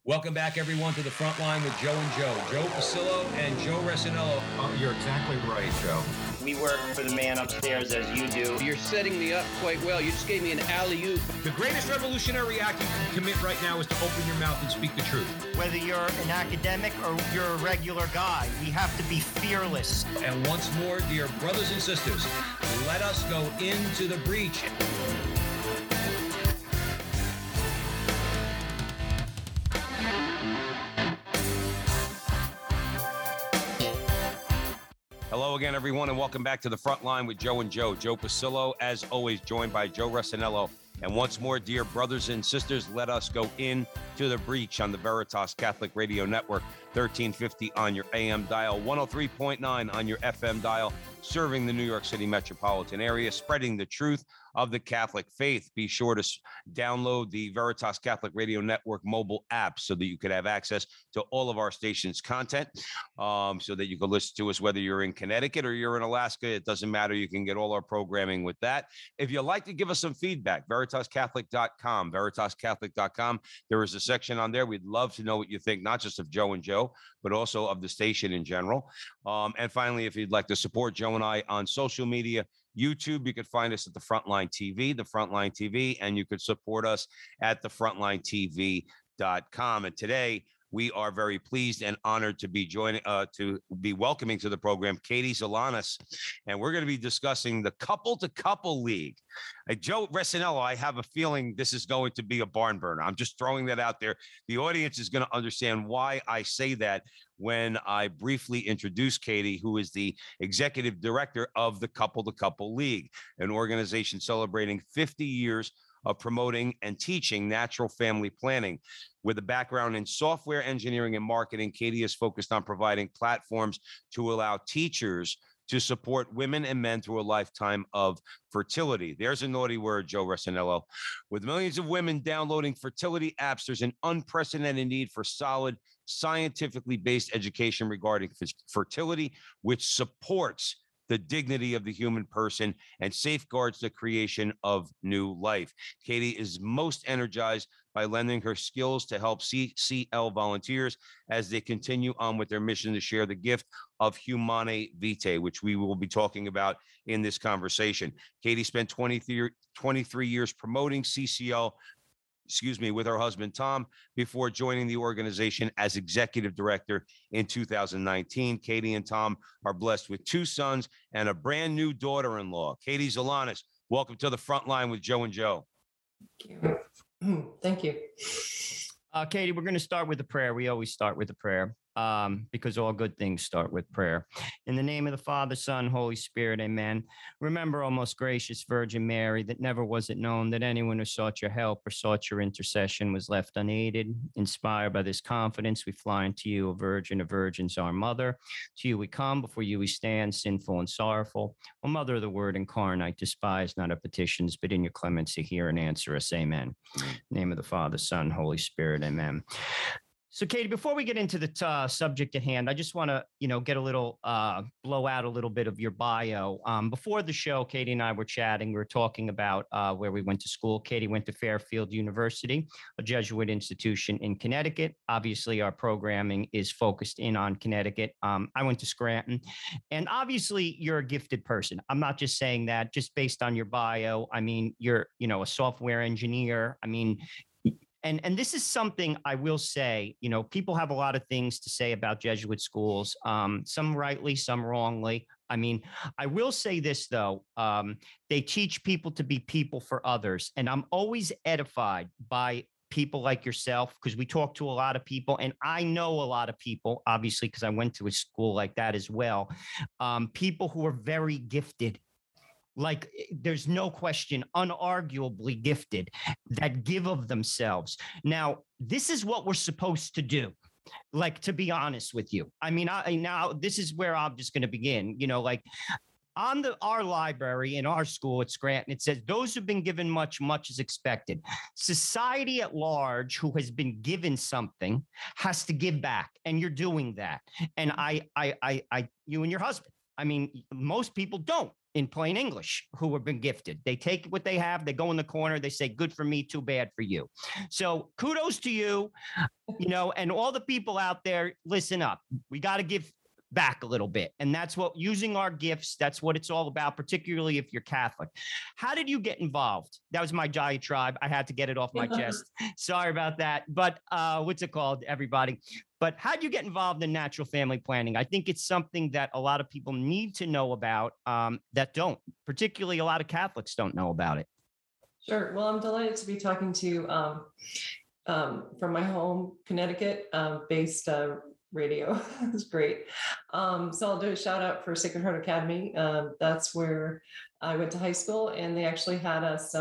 Welcome back, everyone, to the front line with Joe and Joe. Joe Pasillo and Joe Resinello. You're exactly right, Joe. We work for the man upstairs as you do. You're setting me up quite well. You just gave me an alley-oop. The greatest revolutionary act you can commit right now is to open your mouth and speak the truth. Whether you're an academic or you're a regular guy, we have to be fearless. And once more, dear brothers and sisters, let us go into the breach. Hello again, everyone, and welcome back to the front line with Joe and Joe. Joe Pasillo, as always, joined by Joe Resinello. And once more, dear brothers and sisters, let us go in to the breach on the Veritas Catholic Radio Network, 1350 on your AM dial, 103.9 on your FM dial, serving the New York City metropolitan area, spreading the truth of the Catholic faith. Be sure to download the Veritas Catholic Radio Network mobile app so that you could have access to all of our station's content, so that you can listen to us whether you're in Connecticut or you're in Alaska. It doesn't matter. You can get all our programming with that. If you'd like to give us some feedback, VeritasCatholic.com, VeritasCatholic.com. There is a section on there. We'd love to know what you think, not just of Joe and Joe, but also of the station in general. And finally, if you'd like to support Joe and I on social media, YouTube, you could find us at the Frontline TV, and you could support us at thefrontlinetv.com. And today, we are very pleased and honored to be welcoming to the program Katie Zalanis, and we're going to be discussing the Couple to Couple League. Joe Resinello, I have a feeling this is going to be a barn burner. I'm just throwing that out there. The audience is going to understand why I say that when I briefly introduce Katie, who is the executive director of the Couple to Couple League, an organization celebrating 50 years of promoting and teaching natural family planning. With a background in software engineering and marketing, Katie is focused on providing platforms to allow teachers to support women and men through a lifetime of fertility. There's a naughty word, Joe Resinello. With millions of women downloading fertility apps, there's an unprecedented need for solid, scientifically based education regarding fertility, which supports the dignity of the human person and safeguards the creation of new life. Katie is most energized by lending her skills to help CCL volunteers as they continue on with their mission to share the gift of Humanae Vitae, which we will be talking about in this conversation. Katie spent 23 years promoting CCL with her husband, Tom, before joining the organization as executive director in 2019. Katie and Tom are blessed with 2 sons and a brand new daughter-in-law. Katie Zalanis, welcome to the front line with Joe and Joe. Thank you. Katie, we're going to start with a prayer. We always start with a prayer because all good things start with prayer. In the name of the Father, Son, Holy Spirit, amen. Remember, O most gracious Virgin Mary, that never was it known that anyone who sought your help or sought your intercession was left unaided. Inspired by this confidence, we fly unto you, O Virgin of Virgins, our Mother. To you we come, before you we stand, sinful and sorrowful. O Mother of the Word incarnate, despise not our petitions, but in your clemency hear and answer us, amen. In the name of the Father, Son, Holy Spirit, amen. So, Katie, before we get into the subject at hand, I just want to, get a little, blow out a little bit of your bio. Before the show, Katie and I were chatting. We were talking about where we went to school. Katie went to Fairfield University, a Jesuit institution in Connecticut. Obviously, our programming is focused in on Connecticut. I went to Scranton. And obviously, you're a gifted person. I'm not just saying that just based on your bio. I mean, you're, a software engineer. I mean, And this is something I will say, people have a lot of things to say about Jesuit schools, some rightly, some wrongly. I mean, I will say this, though. They teach people to be people for others. And I'm always edified by people like yourself, because we talk to a lot of people, and I know a lot of people, obviously, because I went to a school like that as well, people who are very gifted. Like, there's no question, unarguably gifted, that give of themselves. Now, this is what we're supposed to do. Like, to be honest with you, I mean, now this is where I'm just going to begin. On our library in our school at Scranton, it says those who've been given much, much is expected. Society at large, who has been given something, has to give back, and you're doing that. And you and your husband I mean, most people don't in plain English who have been gifted. They take what they have, they go in the corner, they say, good for me, too bad for you. So kudos to you, and all the people out there, listen up. We got to give back a little bit. And that's what using our gifts, that's what it's all about, particularly if you're Catholic. How did you get involved? That was my diatribe. I had to get it off my chest. Sorry about that. But what's it called, everybody? But how did you get involved in natural family planning? I think it's something that a lot of people need to know about that don't, particularly a lot of Catholics don't know about it. Sure. Well, I'm delighted to be talking to you from my home, Connecticut based radio. It's great. So I'll do a shout out for Sacred Heart Academy. That's where I went to high school, and they actually had us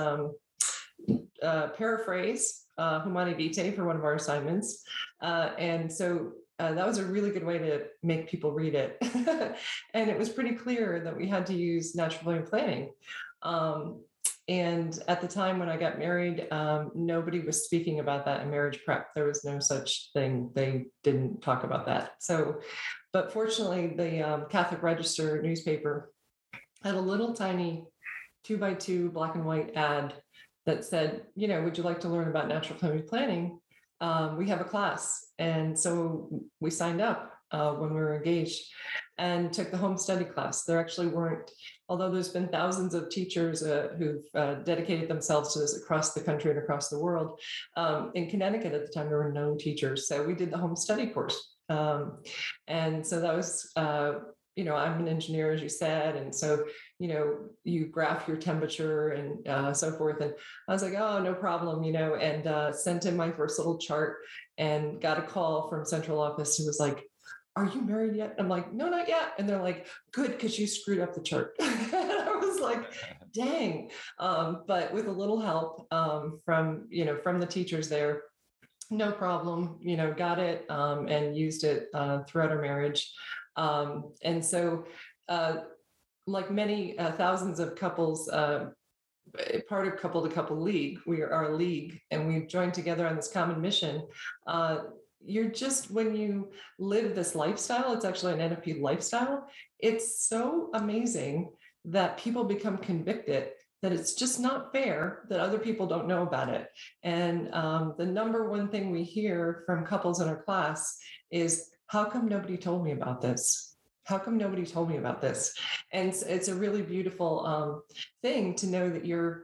paraphrase Humanae Vitae for one of our assignments. And so that was a really good way to make people read it. And it was pretty clear that we had to use natural family planning. And at the time when I got married, nobody was speaking about that in marriage prep. There was no such thing. They didn't talk about that. So, but fortunately, the Catholic Register newspaper had a little tiny 2x2 black and white ad that said, would you like to learn about natural family planning? We have a class. And so we signed up when we were engaged and took the home study class. There actually weren't, although there's been thousands of teachers who've dedicated themselves to this across the country and across the world. In Connecticut at the time, there were no teachers. So we did the home study course. And so that was, I'm an engineer, as you said. And so, you graph your temperature and so forth. And I was like, oh, no problem, and sent in my first little chart and got a call from central office who was like, are you married yet? I'm like, no, not yet. And they're like, good, because you screwed up the chart. And I was like, dang. But with a little help from the teachers there, no problem, got it and used it throughout our marriage. And so like many thousands of couples, part of Couple to Couple League, we are a league, and we've joined together on this common mission. You're just, when you live this lifestyle, it's actually an NFP lifestyle. It's so amazing that people become convicted that it's just not fair that other people don't know about it. And the number one thing we hear from couples in our class is, how come nobody told me about this? How come nobody told me about this? And it's a really beautiful thing to know that you're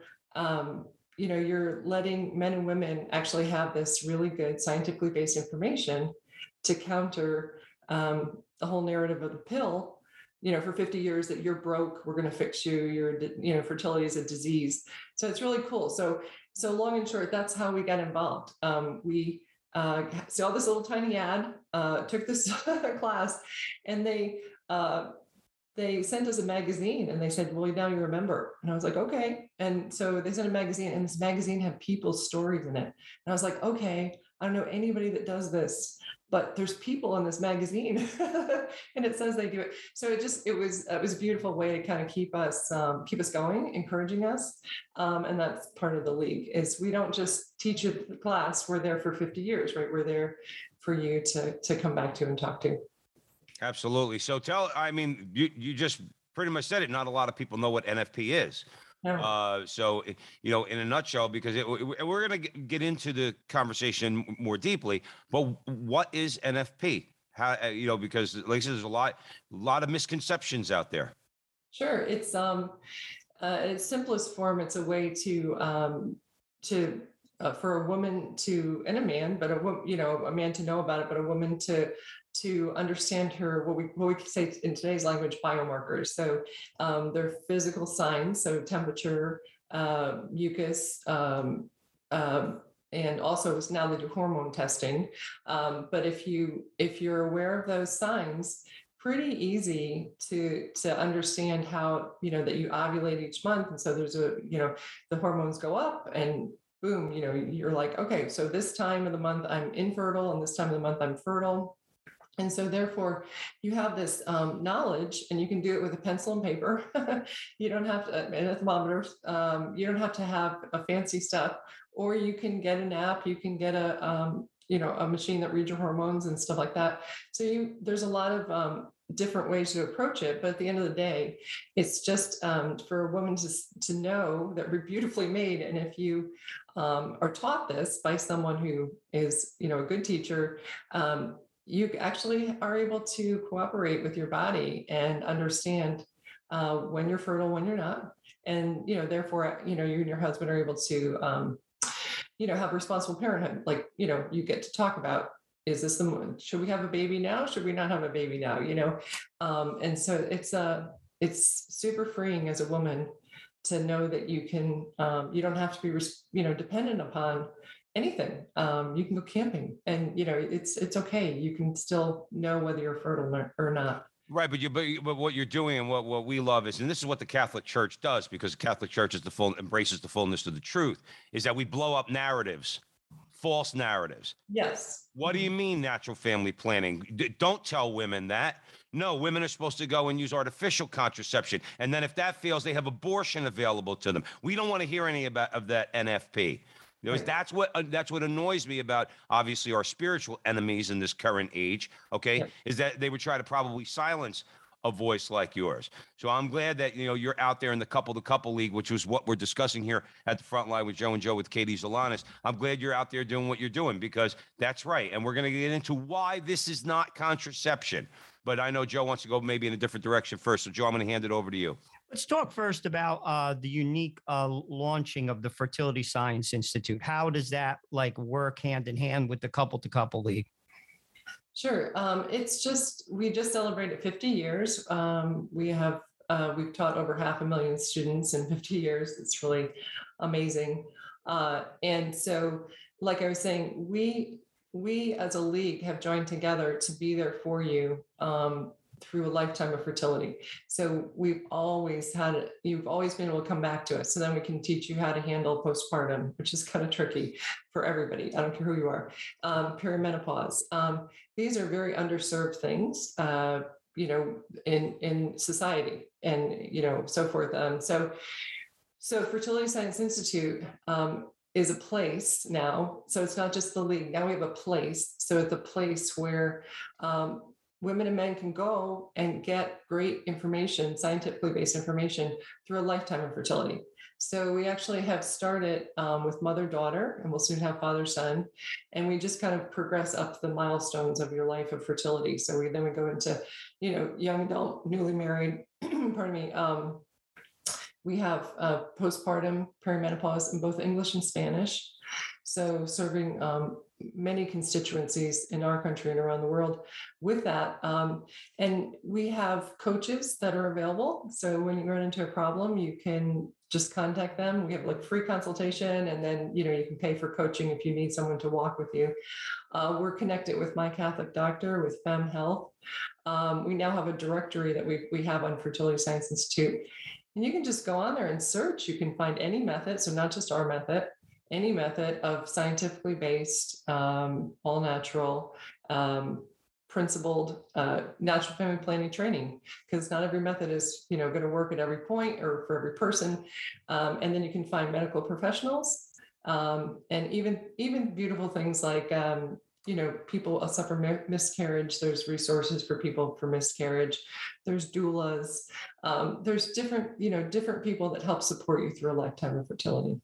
letting men and women actually have this really good scientifically based information to counter the whole narrative of the pill, for 50 years that you're broke, we're going to fix you, your fertility is a disease. So it's really cool. So long and short, that's how we got involved. We saw this little tiny ad, took this class, and they sent us a magazine, and they said, well, now you're a member. And I was like, okay. And so they sent a magazine, and this magazine had people's stories in it. And I was like, okay, I don't know anybody that does this, but there's people in this magazine and it says they do it. So it was a beautiful way to kind of keep us going, encouraging us. And that's part of the league, is we don't just teach a class. We're there for 50 years, right? We're there for you to come back to and talk to. Absolutely. So you just pretty much said it. Not a lot of people know what NFP is. No. So, in a nutshell, because we're going to get into the conversation more deeply, but what is NFP? How, because Lisa, there's a lot of misconceptions out there. Sure. It's its simplest form. It's a way to for a woman to, and a man, but a man to know about it, but a woman to understand her, what we could say in today's language, biomarkers. So their physical signs, so temperature, mucus, and also now they do hormone testing. But if you're aware of those signs, pretty easy to understand how, that you ovulate each month. And so there's the hormones go up, and boom, you're like, okay, so this time of the month I'm infertile, and this time of the month I'm fertile. And so therefore you have this knowledge, and you can do it with a pencil and paper. You don't have to, and a thermometer. You don't have to have a fancy stuff, or you can get an app. You can get a a machine that reads your hormones and stuff like that. So there's a lot of different ways to approach it, but at the end of the day, it's just for a woman to know that we're beautifully made. And if you are taught this by someone who is a good teacher, you actually are able to cooperate with your body and understand when you're fertile, when you're not, and therefore you and your husband are able to have responsible parenthood. Like you get to talk about, is this should we have a baby now? Should we not have a baby now? And so it's super freeing as a woman to know that you can, you don't have to be, dependent upon anything. You can go camping, and it's okay. You can still know whether you're fertile or not. Right, but what you're doing and what we love is, and this is what the Catholic Church does, because the Catholic Church embraces the fullness of the truth, is that we blow up narratives. False narratives. Yes. What do you mean natural family planning? Don't tell women that. No, women are supposed to go and use artificial contraception. And then if that fails, they have abortion available to them. We don't want to hear any of that NFP. That's what annoys me about, obviously, our spiritual enemies in this current age, okay, is that they would try to probably silence a voice like yours. So I'm glad that you're out there in the couple to couple league, which was what we're discussing here at the front line with Joe and Joe with Katie Zolanis. I'm glad you're out there doing what you're doing, because that's right. And we're going to get into why this is not contraception. But I know Joe wants to go maybe in a different direction first. So Joe, I'm going to hand it over to you. Let's talk first about the unique launching of the Fertility Science Institute. How does that work hand in hand with the couple to couple league? Sure. We just celebrated 50 years. We've taught over 500,000 students in 50 years. It's really amazing. And so, like I was saying, we as a league have joined together to be there for you through a lifetime of fertility. So you've always been able to come back to us. So then we can teach you how to handle postpartum, which is kind of tricky for everybody. I don't care who you are. Perimenopause. These are very underserved things, in society, and, so forth. So Fertility Science Institute is a place now. So it's not just the league. Now we have a place. So it's a place where women and men can go and get great information, scientifically based information, through a lifetime of fertility. So we actually have started with mother-daughter, and we'll soon have father-son. And we just kind of progress up the milestones of your life of fertility. So we go into, young adult, newly married, pardon me. We have postpartum, perimenopause in both English and Spanish. So serving many constituencies in our country and around the world with that. And we have coaches that are available. So when you run into a problem, you can just contact them. We have free consultation, and then, you can pay for coaching if you need someone to walk with you. We're connected with My Catholic Doctor, with Fem Health. We now have a directory that we have on Fertility Science Institute. And you can just go on there and search. You can find any method, so not just our method, any method of scientifically based, all natural, principled, natural family planning training, because not every method is, going to work at every point or for every person. And then you can find medical professionals, and even beautiful things like, people suffer miscarriage. There's resources for people for miscarriage. There's doulas. There's different people that help support you through a lifetime of fertility.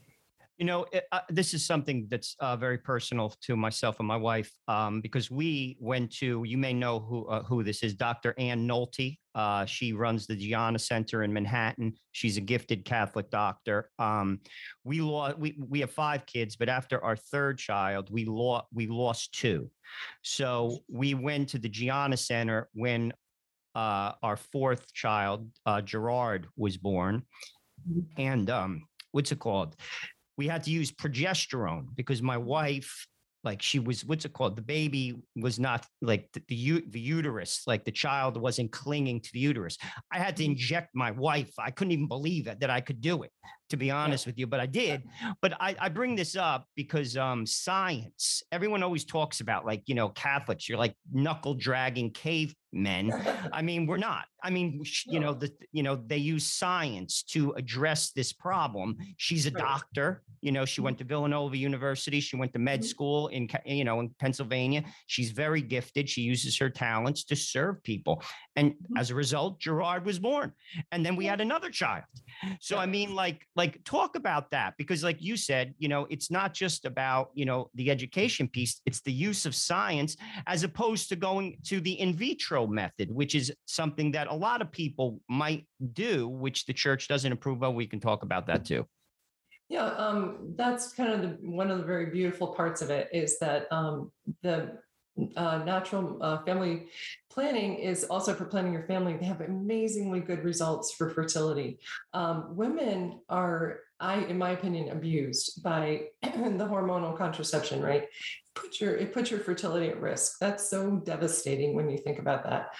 This is something that's very personal to myself and my wife, because we went to, you may know who this is, Dr. Ann Nolte. She runs the Gianna Center in Manhattan. She's a gifted Catholic doctor. We have 5 kids, but after our third child, we lost 2. So we went to the Gianna Center when our 4th child, Gerard, was born. And what's it called? We had to use progesterone because my wife, she was, the baby was not the uterus, the child wasn't clinging to the uterus. I had to inject my wife. I couldn't even believe it, that I could do it, to be honest with you, but I did. But I bring this up because science, everyone always talks about, like, you know, Catholics, you're like knuckle dragging cavemen. I mean, we're not. I mean, you know, they use science to address this problem. She's a doctor. You know, she went to Villanova University. She went to med school in Pennsylvania. She's very gifted. She uses her talents to serve people. And as a result, Gerard was born. And then we had another child. So, I mean, like talk about that, because like you said, you know, it's not just about, you know, the education piece. It's the use of science as opposed to going to the in vitro method, which is something that a lot of people might do, which the church doesn't approve of. We can talk about that too. Yeah, that's kind of one of the very beautiful parts of it, is that the natural family planning is also for planning your family. They have amazingly good results for fertility. Women are, in my opinion, abused by the hormonal contraception, right? It puts your fertility at risk. That's so devastating when you think about that.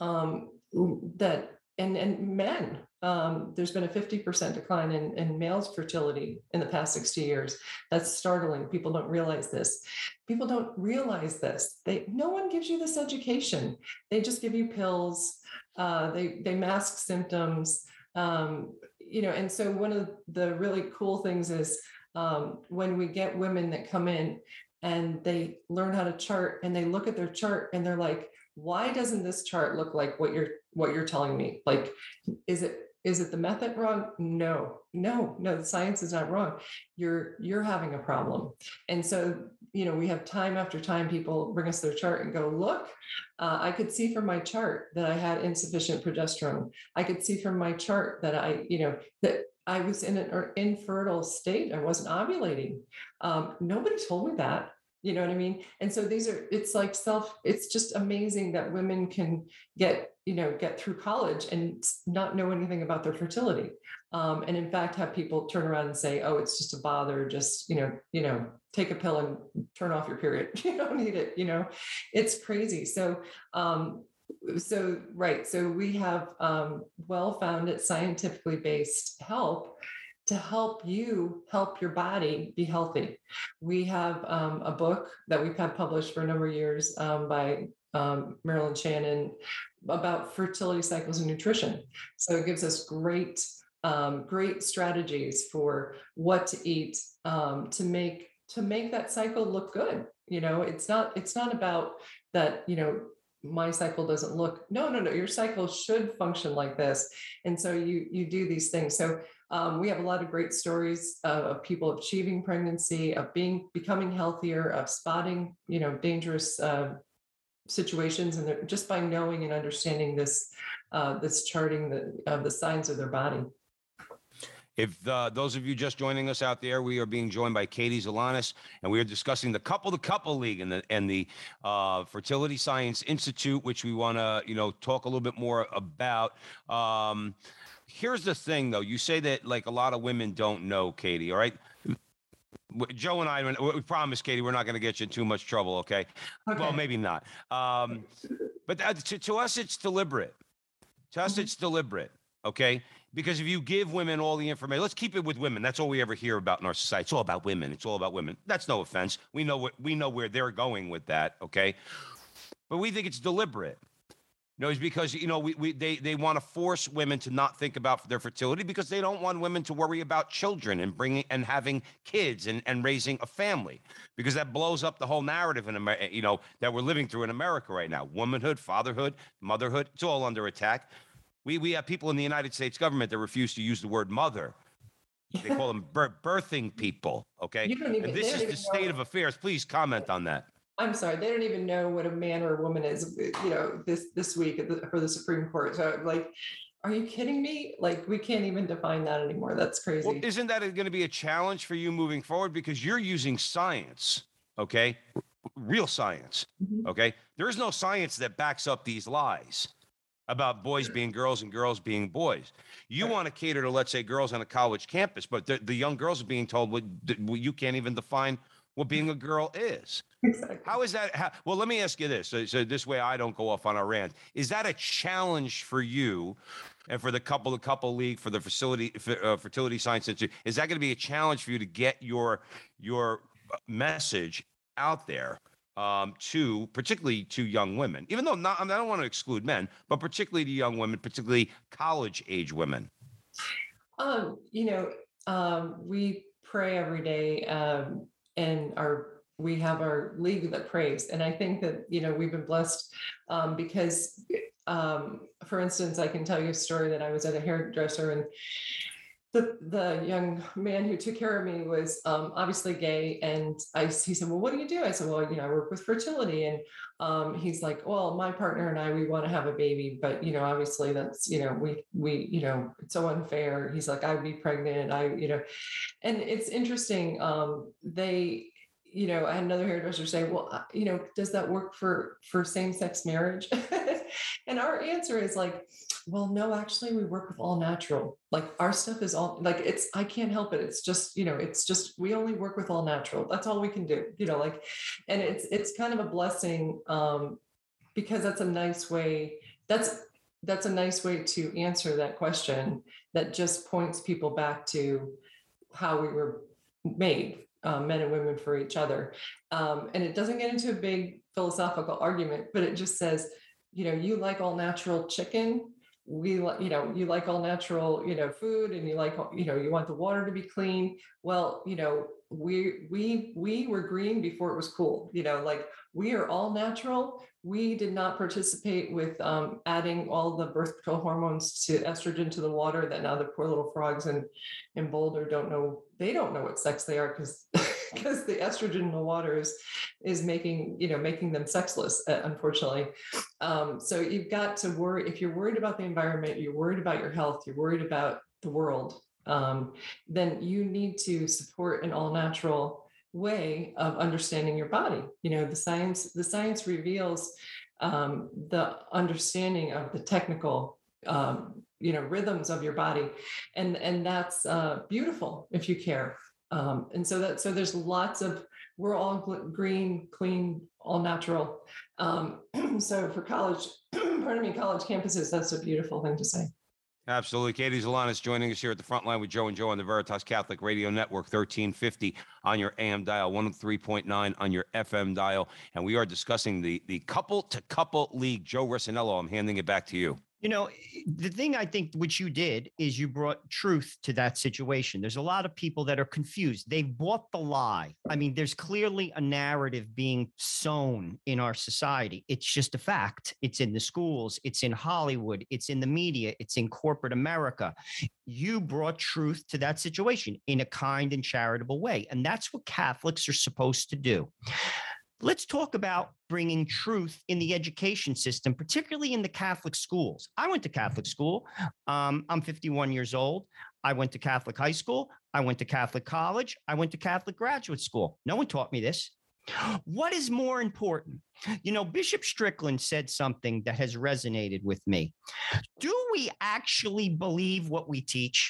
And men, there's been a 50% decline in males' fertility in the past 60 years. That's startling. People don't realize this. No one gives you this education. They just give you pills. They mask symptoms. You know, and so one of the really cool things is when we get women that come in and they learn how to chart, and they look at their chart and they're like, why doesn't this chart look like what you're telling me? Like, is it the method wrong? No, the science is not wrong. You're having a problem. And so, you know, we have time after time, people bring us their chart and go, look, I could see from my chart that I had insufficient progesterone. I could see from my chart that I was in an infertile state. I wasn't ovulating. Nobody told me that. You know what I mean? And so it's just amazing that women can get through college and not know anything about their fertility. And in fact, have people turn around and say, oh, it's just a bother. Just, take a pill and turn off your period. You don't need it. It's crazy. So we have well-founded, scientifically based help to help you help your body be healthy. We have a book that we've had published for a number of years by Marilyn Shannon about fertility cycles and nutrition. So it gives us great strategies for what to eat to make that cycle look good. It's not about that, my cycle doesn't look, no, your cycle should function like this. And so you do these things. So we have a lot of great stories of people achieving pregnancy, of becoming healthier, of spotting, dangerous situations, and just by knowing and understanding this charting the signs of their body. If those of you just joining us out there, we are being joined by Katie Zalanis, and we are discussing the Couple to Couple League and the Fertility Science Institute, which we want to talk a little bit more about. Here's the thing, though. You say that like a lot of women don't know, Katie. All right. Joe and I, we promise, Katie, we're not going to get you in too much trouble. Okay. Well, maybe not. But to us, it's deliberate. To us, it's deliberate. Okay. Because if you give women all the information, let's keep it with women. That's all we ever hear about in our society. It's all about women. It's all about women. That's no offense. We know where they're going with that. Okay. But we think it's deliberate. It's because, they want to force women to not think about their fertility because they don't want women to worry about children and having kids and raising a family, because that blows up the whole narrative in America, that we're living through in America right now. Womanhood, fatherhood, motherhood, it's all under attack. We have people in the United States government that refuse to use the word mother. They call them birthing people. Okay. And this is the state of affairs. Please comment on that. I'm sorry, they don't even know what a man or a woman is, this week for the Supreme Court. So like, are you kidding me? Like, we can't even define that anymore. That's crazy. Well, isn't that going to be a challenge for you moving forward? Because you're using science, okay? Real science, okay? There is no science that backs up these lies about boys being girls and girls being boys. You want to cater to, let's say, girls on a college campus, but the young girls are being told, you can't even define what being a girl is. Exactly. How is that? Well, let me ask you this. So this way I don't go off on a rant. Is that a challenge for you And for the couple league, for the fertility science institute, is that going to be a challenge for you to get your message out there particularly to young women? Even though I don't want to exclude men, but particularly to young women, particularly college age women. We pray every day, and we have our league that prays, and I think that we've been blessed because. For instance, I can tell you a story that I was at a hairdresser, and the young man who took care of me was obviously gay. And he said, well, what do you do? I said, well, I work with fertility. And he's like, well, my partner and I, we want to have a baby, but, obviously that's, we it's so unfair. He's like, I'd be pregnant. And it's interesting. I had another hairdresser say, well, does that work for same-sex marriage? And our answer is like, well, no, actually we work with all natural. Like our stuff is all like, I can't help it. It's just, we only work with all natural. That's all we can do, and it's kind of a blessing because that's a nice way. That's a nice way to answer that question that just points people back to how we were made. Men and women for each other. And it doesn't get into a big philosophical argument, but it just says, you like all natural chicken. You like all natural, food, and you like, you want the water to be clean. Well, we were green before it was cool, we are all natural. We did not participate with adding all the birth control hormones to estrogen to the water that now the poor little frogs in Boulder don't know what sex they are because the estrogen in the water is making them sexless, unfortunately. So you've got to worry. If you're worried about the environment, you're worried about your health, you're worried about the world, then you need to support an all natural way of understanding your body. The science reveals the understanding of the technical rhythms of your body, and that's beautiful if you care. And so there's lots of, we're all green, clean, all natural. So for college campuses, that's a beautiful thing to say. Absolutely. Katie Zalanis joining us here at the front line with Joe and Joe on the Veritas Catholic Radio Network, 1350 on your AM dial, 103.9 on your FM dial. And we are discussing the couple-to-couple league. Joe Resinello, I'm handing it back to you. The thing I think which you did is you brought truth to that situation. There's a lot of people that are confused. They've bought the lie. I mean, there's clearly a narrative being sown in our society. It's just a fact. It's in the schools. It's in Hollywood. It's in the media. It's in corporate America. You brought truth to that situation in a kind and charitable way. And that's what Catholics are supposed to do. Let's talk about bringing truth in the education system, particularly in the Catholic schools. I went to Catholic school. I'm 51 years old. I went to Catholic high school. I went to Catholic college. I went to Catholic graduate school. No one taught me this. What is more important? Bishop Strickland said something that has resonated with me. Do we actually believe what we teach?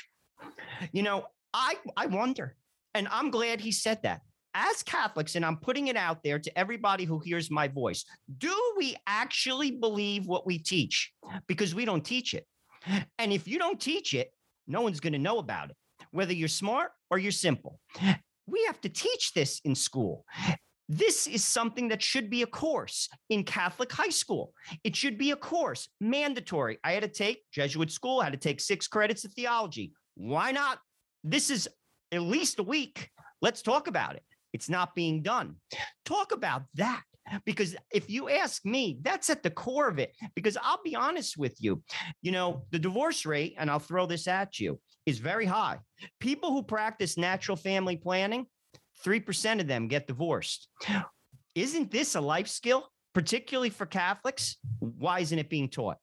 I wonder, and I'm glad he said that. As Catholics, and I'm putting it out there to everybody who hears my voice, do we actually believe what we teach? Because we don't teach it. And if you don't teach it, no one's going to know about it, whether you're smart or you're simple. We have to teach this in school. This is something that should be a course in Catholic high school. It should be a course, mandatory. I had to take Jesuit school, I had to take 6 credits of theology. Why not? This is at least a week. Let's talk about it. It's not being done. Talk about that. Because if you ask me, that's at the core of it. Because I'll be honest with you, the divorce rate, and I'll throw this at you, is very high. People who practice natural family planning, 3% of them get divorced. Isn't this a life skill, particularly for Catholics? Why isn't it being taught?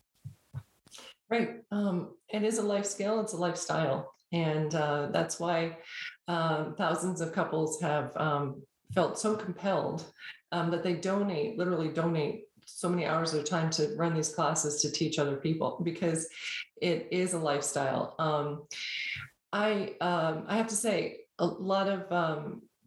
Right. It is a life skill. It's a lifestyle. And that's why thousands of couples have felt so compelled that they literally donate so many hours of time to run these classes to teach other people, because it is a lifestyle. I have to say, a lot of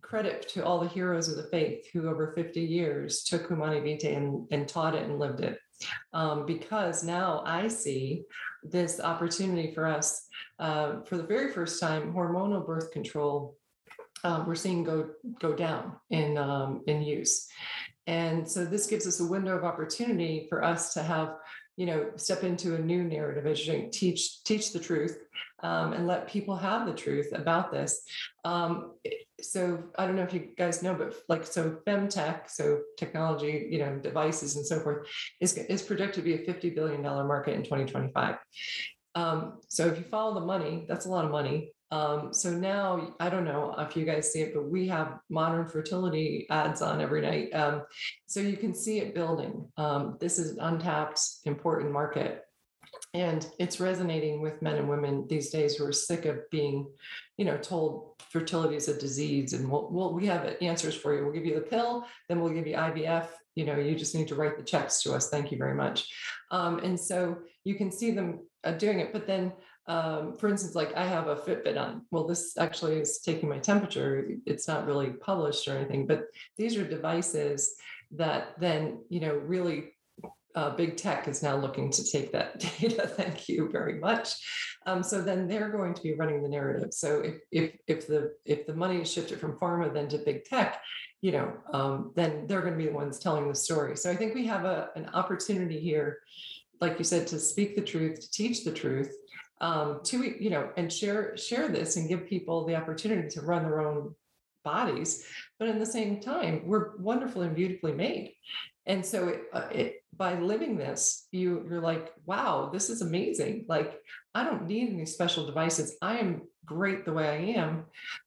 credit to all the heroes of the faith who over 50 years took Humani Vitae and taught it and lived it. Because now I see this opportunity for us, for the very first time, hormonal birth control, we're seeing go down in use. And so this gives us a window of opportunity for us to have, step into a new narrative, as you teach the truth, and let people have the truth about this. So I don't know if you guys know, but so femtech, so technology, devices and so forth, is projected to be a $50 billion market in 2025. So if you follow the money, that's a lot of money. So now, I don't know if you guys see it, but we have modern fertility ads on every night. So you can see it building. This is an untapped, important market. And it's resonating with men and women these days who are sick of being, told fertility is a disease. And we have answers for you. We'll give you the pill, then we'll give you IVF. You just need to write the checks to us. Thank you very much. And so you can see them doing it. But then, for instance, I have a Fitbit on. Well, this actually is taking my temperature. It's not really published or anything, but these are devices that then, really big tech is now looking to take that data. Thank you very much. So then they're going to be running the narrative. So if the money is shifted from pharma then to big tech, then they're going to be the ones telling the story. So I think we have an opportunity here, like you said, to speak the truth, to teach the truth, and share this and give people the opportunity to run their own bodies. But in the same time, we're wonderfully and beautifully made. And so by living this, you're like, wow, this is amazing. I don't need any special devices. I am great the way I am.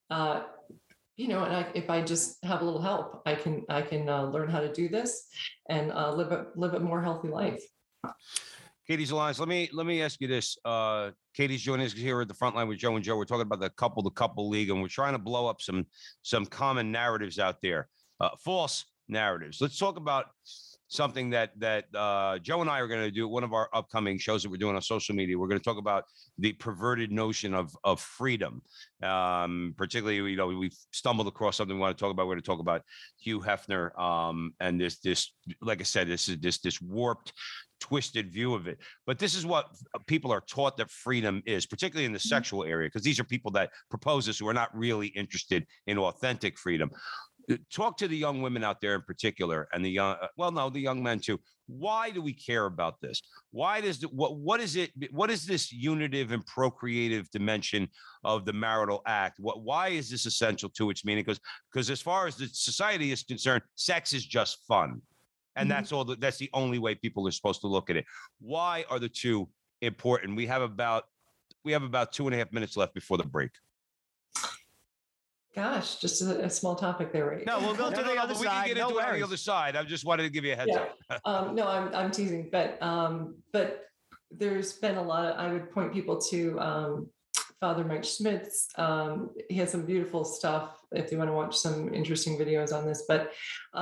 And if I just have a little help, I can learn how to do this and live a more healthy life. Katie Zalanis, let me ask you this. Katie's joining us here at the front line with Joe and Joe. We're talking about the couple to couple league, and we're trying to blow up some common narratives out there, false narratives. Let's talk about something that Joe and I are going to do. One of our upcoming shows that we're doing on social media. We're going to talk about the perverted notion of freedom. Particularly, we've stumbled across something we want to talk about. We're going to talk about Hugh Hefner and this, like I said, this warped, twisted view of it. But this is what people are taught that freedom is, particularly in the sexual area, because these are people that propose this who are not really interested in authentic freedom. Talk to the young women out there in particular, and the young men too. Why do we care about this? Why does what is it? What is this unitive and procreative dimension of the marital act? Why is this essential to its meaning? Because as far as the society is concerned, sex is just fun. And that's all. That's the only way people are supposed to look at it. Why are the two important? We have about 2.5 minutes left before the break. Gosh, just a small topic there, right? No, we'll go to the other side. We can get into it on the other side. I just wanted to give you a heads up. No, I'm teasing, but there's been a lot of. I would point people to Father Mike Schmitz. He has some beautiful stuff if you want to watch some interesting videos on this. But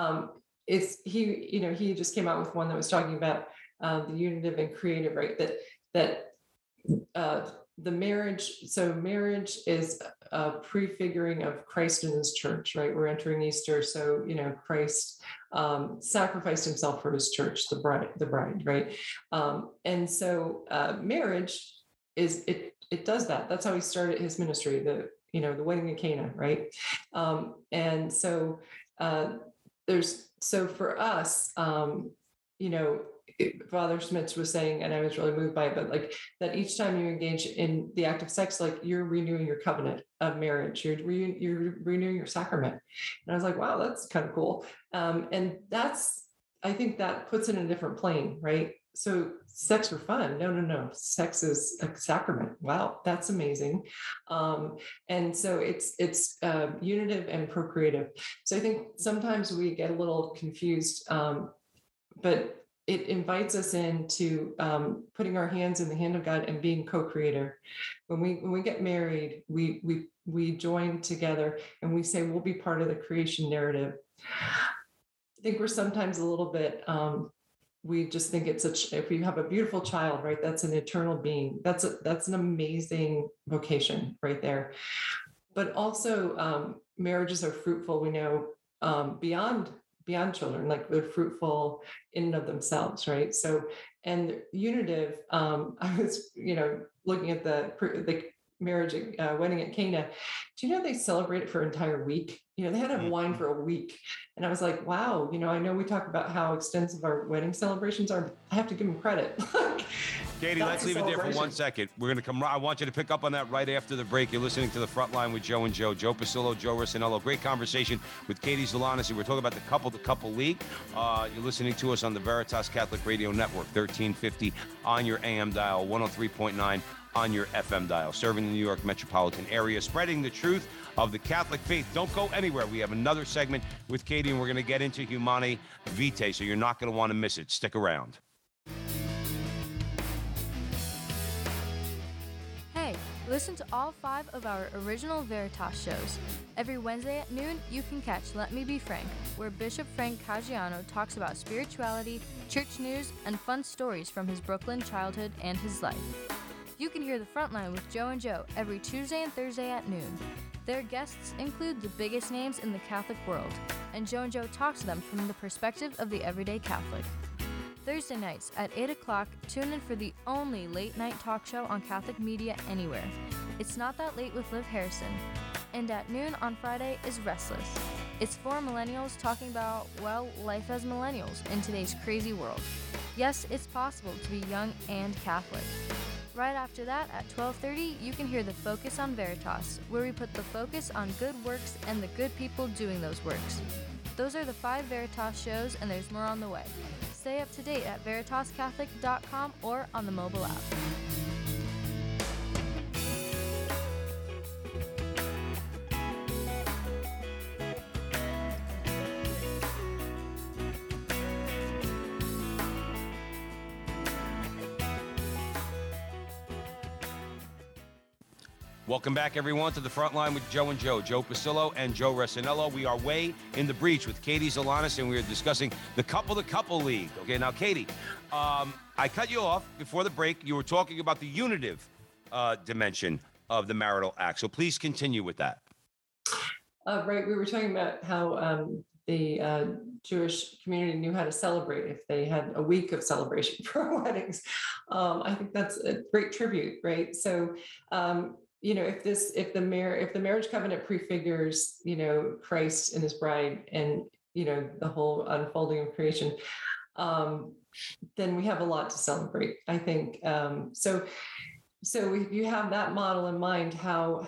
he just came out with one that was talking about the unitive and creative, right? That the marriage. So marriage is a prefiguring of Christ and his church, right? We're entering Easter. So, Christ sacrificed himself for his church, the bride, right? And so marriage it does that. That's how he started his ministry, the wedding of Cana, right? And so so for us, Father Schmitz was saying, and I was really moved by it, but that each time you engage in the act of sex, you're renewing your covenant of marriage, you're renewing your sacrament. And I was like, wow, that's kind of cool. And I think that puts it in a different plane, right? So sex for fun. No. Sex is a sacrament. Wow. That's amazing. And so it's unitive and procreative. So I think sometimes we get a little confused, but it invites us into putting our hands in the hand of God and being co-creator. When we get married, we join together and we say we'll be part of the creation narrative. I think we're sometimes a little bit. We just think if we have a beautiful child, right? That's an eternal being. That's an amazing vocation right there. But also, marriages are fruitful, we know, beyond children, like they're fruitful in and of themselves, right? So, and unitive, I was, looking at the marriage, wedding at Cana. Do you know they celebrate it for an entire week? They had to have wine for a week. And I was like, wow, I know we talk about how extensive our wedding celebrations are. I have to give them credit. Katie, let's leave it there for 1 second. We're going to come. I want you to pick up on that right after the break. You're listening to The Frontline with Joe and Joe. Joe Pasillo, Joe Rossinello. Great conversation with Katie Zalanis. We're talking about the Couple League. You're listening to us on the Veritas Catholic Radio Network, 1350 on your AM dial, 103.9 on your FM dial, serving the New York metropolitan area, spreading the truth of the Catholic faith. Don't go anywhere. We have another segment with Katie, and we're going to get into Humanae Vitae, so you're not going to want to miss it. Stick around. Hey, listen to all 5 of our original Veritas shows. Every Wednesday at noon, you can catch Let Me Be Frank, where Bishop Frank Caggiano talks about spirituality, church news, and fun stories from his Brooklyn childhood and his life. You can hear The Frontline with Joe and Joe every Tuesday and Thursday at noon. Their guests include the biggest names in the Catholic world, and Joe and Joe talks to them from the perspective of the everyday Catholic. Thursday nights at 8 o'clock, tune in for the only late-night talk show on Catholic media anywhere. It's Not That Late with Liv Harrison. And at noon on Friday is Restless. It's 4 millennials talking about, well, life as millennials in today's crazy world. Yes, it's possible to be young and Catholic. Right after that, at 12:30, you can hear The Focus on Veritas, where we put the focus on good works and the good people doing those works. Those are the 5 Veritas shows, and there's more on the way. Stay up to date at veritascatholic.com or on the mobile app. Welcome back, everyone, to The Frontline with Joe and Joe. Joe Pasillo and Joe Rossinello. We are way in the breach with Katie Zalanis, and we are discussing the Couple League. Okay, now, Katie, I cut you off before the break. You were talking about the unitive dimension of the marital act. So please continue with that. Right. We were talking about how the Jewish community knew how to celebrate if they had a week of celebration for weddings. I think that's a great tribute, right? So, if the marriage covenant prefigures, Christ and his bride and, the whole unfolding of creation, then we have a lot to celebrate, I think. So if you have that model in mind, how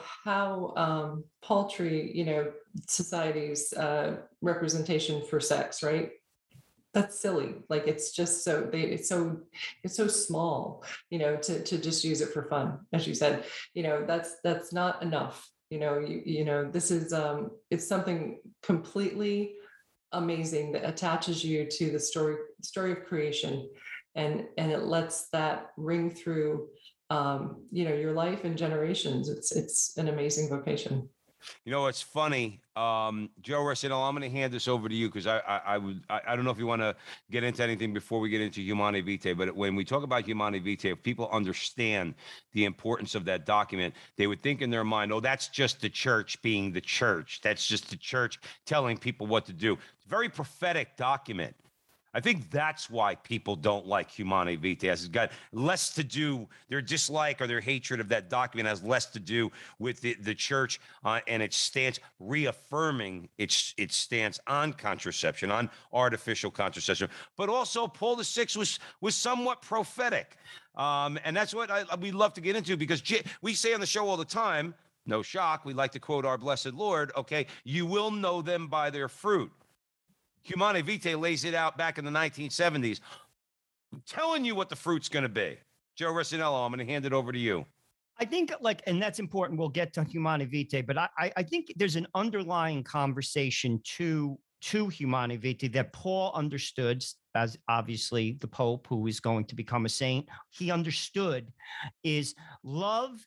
paltry, society's representation for sex, right? That's silly. Like, it's just it's so small, to just use it for fun. As you said, that's not enough. This is, it's something completely amazing that attaches you to the story of creation, and it lets that ring through, your life and generations. It's an amazing vocation. It's funny, Joe Rossinello, I'm going to hand this over to you because I don't know if you want to get into anything before we get into Humanae Vitae, but when we talk about Humanae Vitae, if people understand the importance of that document, they would think in their mind, oh, that's just the church being the church. That's just the church telling people what to do. It's a very prophetic document. I think that's why people don't like Humanae Vitae. It's got less to do, their dislike or their hatred of that document has less to do with the church and its stance, reaffirming its stance on contraception, on artificial contraception. But also Paul VI was somewhat prophetic. And that's what we love to get into, because we say on the show all the time, no shock, we like to quote our blessed Lord, okay, you will know them by their fruit. Humanae Vitae lays it out back in the 1970s. I'm telling you what the fruit's going to be. Joe Rossinello, I'm going to hand it over to you. I think, and that's important. We'll get to Humanae Vitae, but I think there's an underlying conversation to Humanae Vitae that Paul understood, as obviously the Pope, who is going to become a saint. He understood is love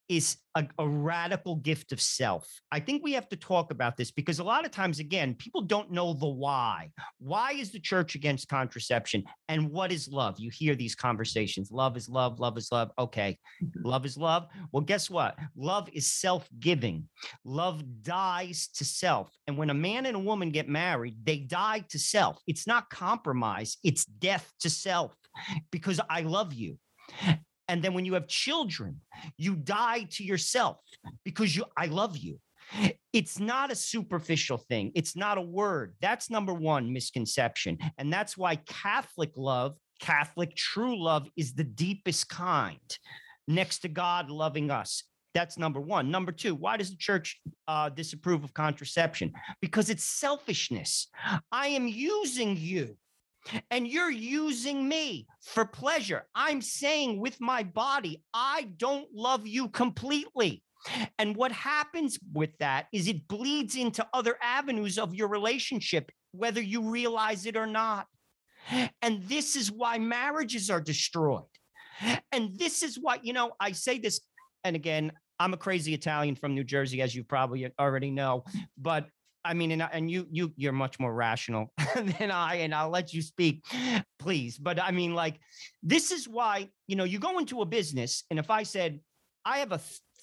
is a radical gift of self. I think we have to talk about this because a lot of times, again, people don't know the why. Why is the church against contraception? And what is love? You hear these conversations. Love is love. Love is love. Okay. Love is love. Well, guess what? Love is self-giving. Love dies to self. And when a man and a woman get married, they die to self. It's not compromise. It's death to self because I love you. And then when you have children, you die to yourself because I love you. It's not a superficial thing. It's not a word. That's number one misconception. And that's why Catholic love, Catholic true love, is the deepest kind next to God loving us. That's number one. Number two, why does the church disapprove of contraception? Because it's selfishness. I am using you. And you're using me for pleasure. I'm saying with my body, I don't love you completely. And what happens with that is it bleeds into other avenues of your relationship, whether you realize it or not. And this is why marriages are destroyed. And this is why, I say this, and again, I'm a crazy Italian from New Jersey, as you probably already know, but I mean, and you're much more rational than I, and I'll let you speak, please. But I mean, like, this is why, you go into a business, and if I said, I have a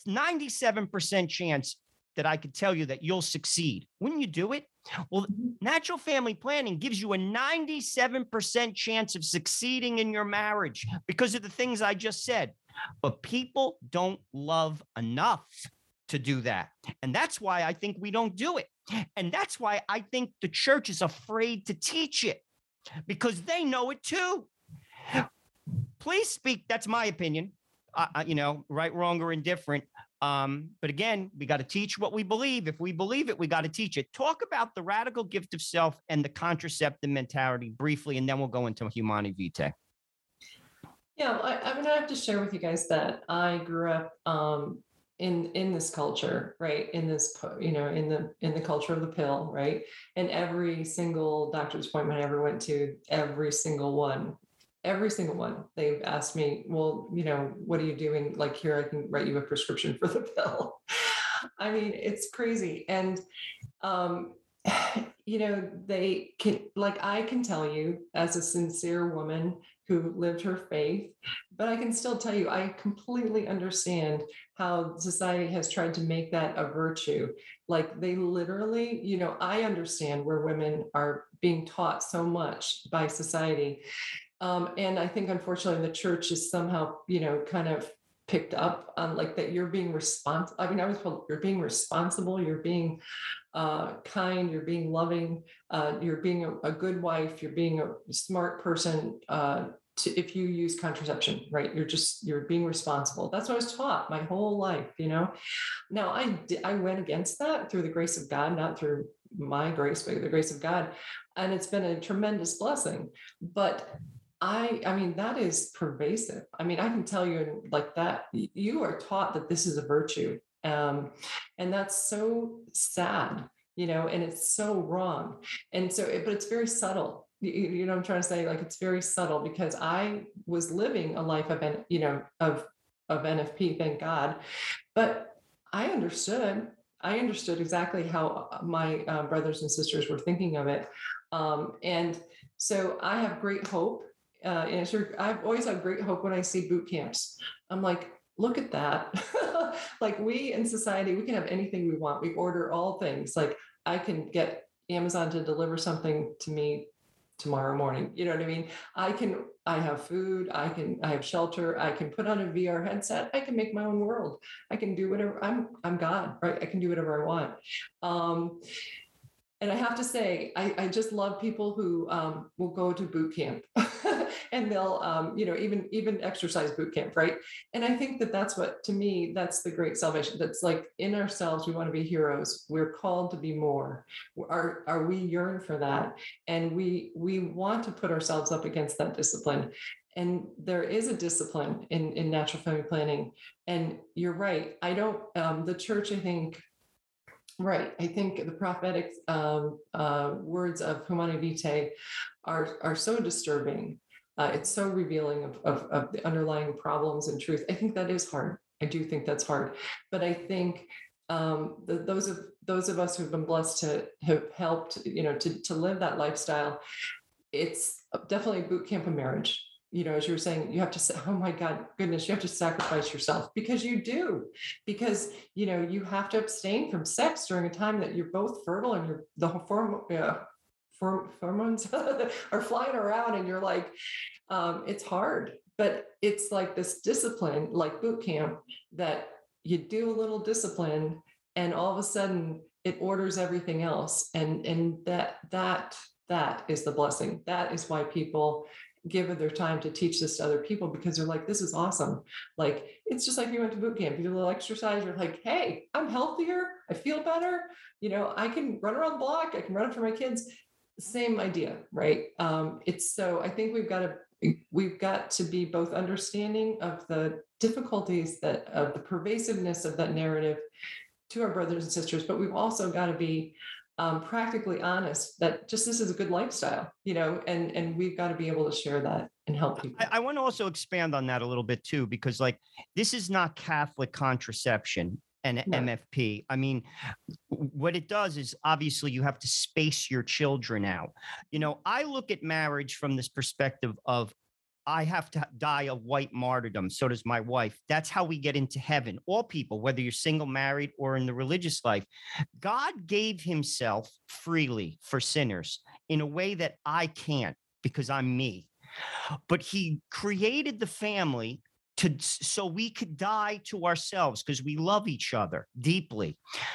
97% chance that I could tell you that you'll succeed, wouldn't you do it? Well, natural family planning gives you a 97% chance of succeeding in your marriage because of the things I just said. But people don't love enough to do that. And that's why I think we don't do it. And that's why I think the church is afraid to teach it because they know it too. Please speak. That's my opinion. Right, wrong, or indifferent. But again, we got to teach what we believe. If we believe it, we got to teach it. Talk about the radical gift of self and the contraceptive mentality briefly, and then we'll go into Humanae Vitae. Yeah, I mean, I have to share with you guys that I grew up in this culture, right? In this, in the culture of the pill, right? And every single doctor's appointment I ever went to, every single one, they've asked me, well, what are you doing? Like, here, I can write you a prescription for the pill. I mean, it's crazy. And, they can, like, I can tell you as a sincere woman who lived her faith, but I can still tell you, I completely understand how society has tried to make that a virtue. Like, they literally, I understand where women are being taught so much by society. And I think, unfortunately, the church is somehow, kind of picked up on like that you're being responsible. I mean, I was told you're being responsible, you're being kind, you're being loving, you're being a good wife, you're being a smart person if you use contraception, right? You're being responsible. That's what I was taught my whole life, Now I went against that through the grace of God, not through my grace, but the grace of God. And it's been a tremendous blessing. But I mean, that is pervasive. I mean, I can tell you like that, you are taught that this is a virtue. And that's so sad, and it's so wrong. And so, but it's very subtle. You know what I'm trying to say? Like, it's very subtle because I was living a life of NFP, thank God. But I understood exactly how my brothers and sisters were thinking of it. And so I have great hope. I've always had great hope when I see boot camps. I'm like, look at that. Like, we in society, we can have anything we want. We order all things. Like, I can get Amazon to deliver something to me tomorrow morning. You know what I mean? I have food, I have shelter, I can put on a VR headset, I can make my own world. I can do whatever, I'm God, right? I can do whatever I want. And I have to say, I just love people who will go to boot camp and they'll, even exercise boot camp, right? And I think that's what, to me, that's the great salvation. That's like, in ourselves, we want to be heroes. We're called to be more. We yearn for that. And we want to put ourselves up against that discipline. And there is a discipline in natural family planning. And you're right. The church, I think, right. I think the prophetic words of Humanae Vitae are so disturbing. It's so revealing of the underlying problems and truth. I think that is hard. I do think that's hard, but I think those of us who've been blessed to have helped, to live that lifestyle, it's definitely a boot camp of marriage. As you were saying, you have to say, oh my goodness, you have to sacrifice yourself, because you do, because, you have to abstain from sex during a time that you're both fertile and the hormones are flying around, and you're like, it's hard, but it's like this discipline, like boot camp, that you do a little discipline and all of a sudden it orders everything else. And that is the blessing. That is why people give their time to teach this to other people, because they're like, this is awesome. Like, it's just like you went to boot camp, you do a little exercise, you're like, hey, I'm healthier, I feel better. I can run around the block, I can run after my kids. Same idea, right? I think we've got to be both understanding of the difficulties of the pervasiveness of that narrative to our brothers and sisters, but we've also got to be practically honest that just this is a good lifestyle, and we've got to be able to share that and help people. I want to also expand on that a little bit too, because this is not Catholic contraception and no. MFP. I mean, what it does is obviously you have to space your children out. I look at marriage from this perspective of, I have to die a white martyrdom. So does my wife. That's how we get into heaven. All people, whether you're single, married, or in the religious life, God gave himself freely for sinners in a way that I can't, because I'm me. But he created the family so we could die to ourselves, because we love each other deeply.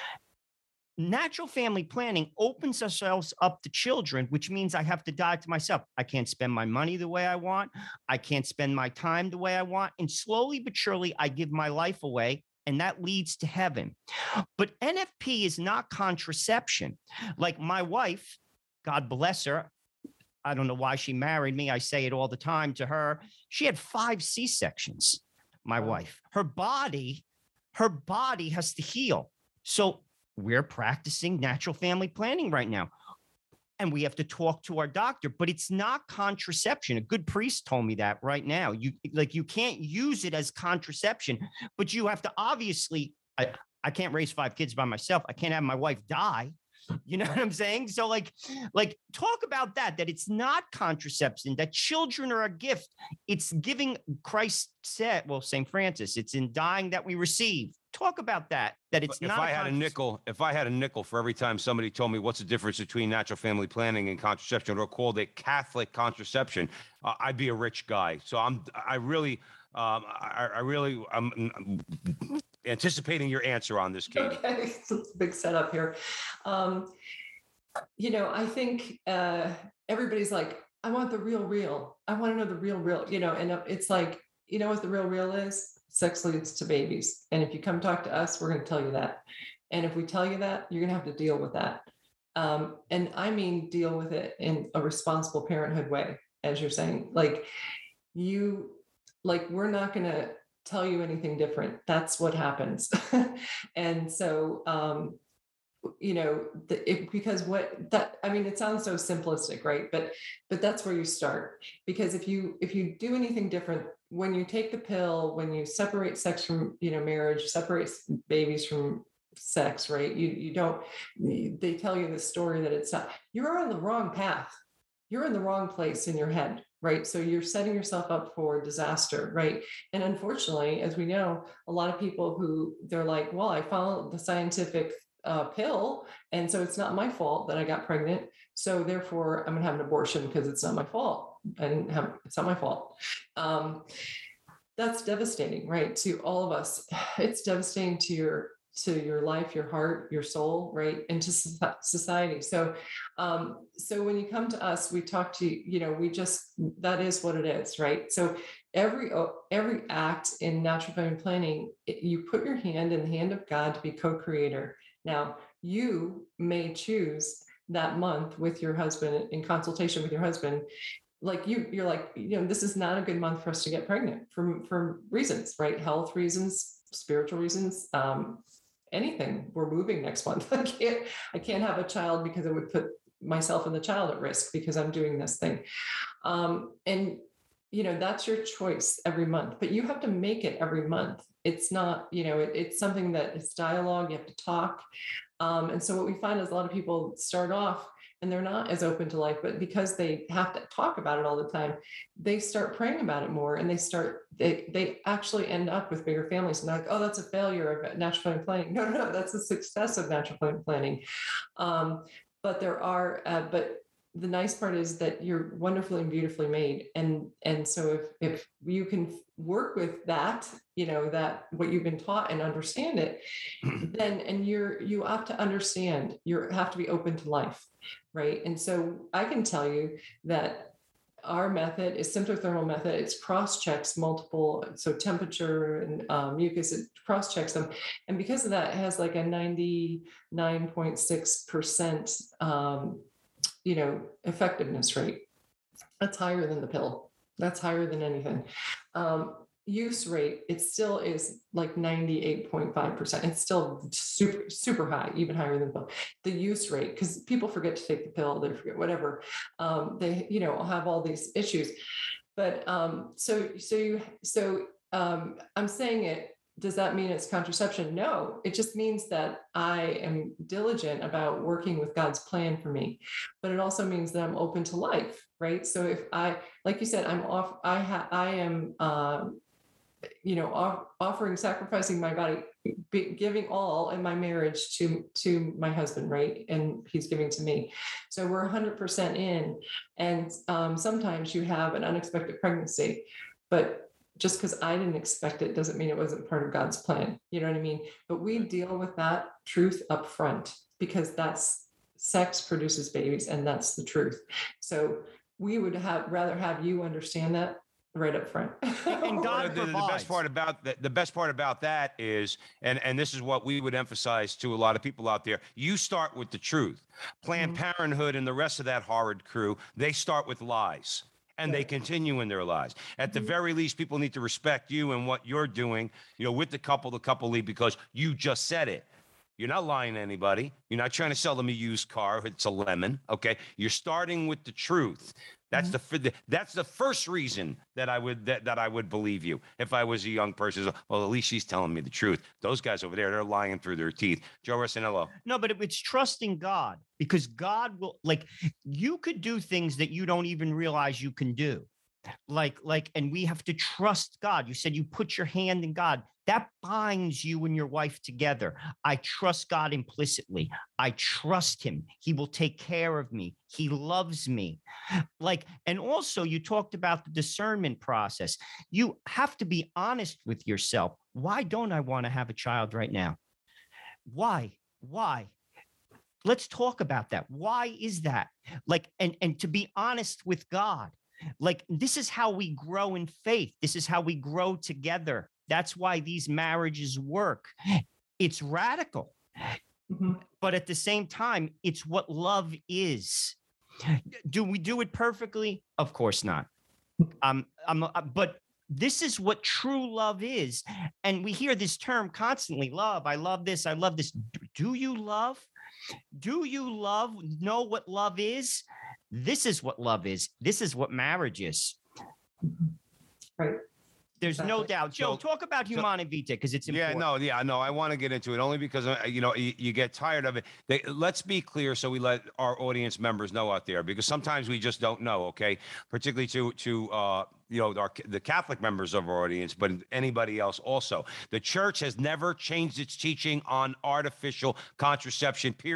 Natural family planning opens ourselves up to children, which means I have to die to myself. I can't spend my money the way I want. I can't spend my time the way I want. And slowly but surely, I give my life away, and that leads to heaven. But NFP is not contraception. Like my wife, God bless her, I don't know why she married me. I say it all the time to her. She had 5 C-sections, my wife. Her body has to heal. So we're practicing natural family planning right now. And we have to talk to our doctor, but it's not contraception. A good priest told me that right now. You can't use it as contraception, but you have to obviously, I can't raise 5 kids by myself. I can't have my wife die. You know what I'm saying? So like talk about that it's not contraception, that children are a gift. It's giving. Christ said, well, St. Francis, it's in dying that we receive. Talk about that it's not. If I had a nickel for every time somebody told me what's the difference between natural family planning and contraception, or called it Catholic contraception, I'd be a rich guy. So I'm anticipating your answer on this, Katie. Okay, it's a big setup here. I think everybody's like, I want the real. I want to know the real, and it's like, what the real is? Sex leads to babies. And if you come talk to us, we're going to tell you that. And if we tell you that, you're going to have to deal with that. And I mean, deal with it in a responsible parenthood way, as you're saying. We're not going to tell you anything different. That's what happens. And so, it sounds so simplistic, right? But that's where you start, because if you do anything different, when you take the pill, when you separate sex from, marriage, separate babies from sex, right? They tell you the story that it's not, you're on the wrong path. You're in the wrong place in your head, right? So you're setting yourself up for disaster, right? And unfortunately, as we know, a lot of people who they're like, well, I followed the scientific pill, and so it's not my fault that I got pregnant. So therefore, I'm gonna have an abortion because it's not my fault. It's not my fault. That's devastating, right? To all of us. It's devastating to your life, your heart, your soul, right? And to society. So when you come to us, we talk to you, that is what it is, right? So every act in natural family planning, you put your hand in the hand of God to be co-creator. Now, you may choose that month with your husband, in consultation with your husband, you're like, this is not a good month for us to get pregnant for reasons, right? Health reasons, spiritual reasons, anything. We're moving next month. I can't have a child because it would put myself and the child at risk because I'm doing this thing. And that's your choice every month, but you have to make it every month. It's not, it's something that it's dialogue, you have to talk. And so what we find is a lot of people start off and they're not as open to life, but because they have to talk about it all the time, they start praying about it more, and they actually end up with bigger families. And they're like, oh, that's a failure of natural family planning. No, that's a success of natural family planning. But the nice part is that you're wonderfully and beautifully made. And so if you can work with that, that what you've been taught and understand it, then, and you have to understand, you have to be open to life. Right. And so I can tell you that our method is symptothermal method. It's cross checks multiple, so temperature and mucus, it cross checks them. And because of that, it has like a 99.6%, effectiveness rate. That's higher than the pill. That's higher than anything. Use rate, it still is like 98.5%. It's still super, super high, even higher than the pill. The use rate, because people forget to take the pill, they forget whatever. They, have all these issues. But I'm saying it. Does that mean it's contraception? No, it just means that I am diligent about working with God's plan for me, but it also means that I'm open to life, right? So if like you said, offering, sacrificing my body, giving all in my marriage to my husband, right? And he's giving to me. So we're 100% in. And sometimes you have an unexpected pregnancy, but just because I didn't expect it doesn't mean it wasn't part of God's plan. You know what I mean? But we deal with that truth up front, because sex produces babies, and that's the truth. So we would rather have you understand that right up front. And God the best part about that is, and this is what we would emphasize to a lot of people out there, you start with the truth. Planned Parenthood and the rest of that horrid crew, they start with lies. And they continue in their lives. At the very least, people need to respect you and what you're doing, with the couple league, because you just said it. You're not lying to anybody. You're not trying to sell them a used car if it's a lemon. Okay, you're starting with the truth. That's that's the first reason that I would believe you if I was a young person. Well, at least she's telling me the truth. Those guys over there, they're lying through their teeth. Joe Resinello. No, but it's trusting God, because God will, you could do things that you don't even realize you can do. And we have to trust God. You said you put your hand in God. That binds you and your wife together. I trust God implicitly. I trust him. He will take care of me. He loves me. And also you talked about the discernment process. You have to be honest with yourself. Why don't I want to have a child right now? Why? Let's talk about that. Why is that? And to be honest with God. This is how we grow in faith. This is how we grow together. That's why these marriages work. It's radical, but at the same time, it's what love is. Do we do it perfectly? Of course not. But this is what true love is. And we hear this term constantly, love. I love this. I love this. Do you love? Do you know what love is? This is what love is. This is what marriage is. Right. There's no doubt. Joe, talk about Humanae Vitae, because it's important. No. I want to get into it only because, you get tired of it. Let's be clear so we let our audience members know out there, because sometimes we just don't know, okay? Particularly to the Catholic members of our audience, but anybody else also. The church has never changed its teaching on artificial contraception, period, !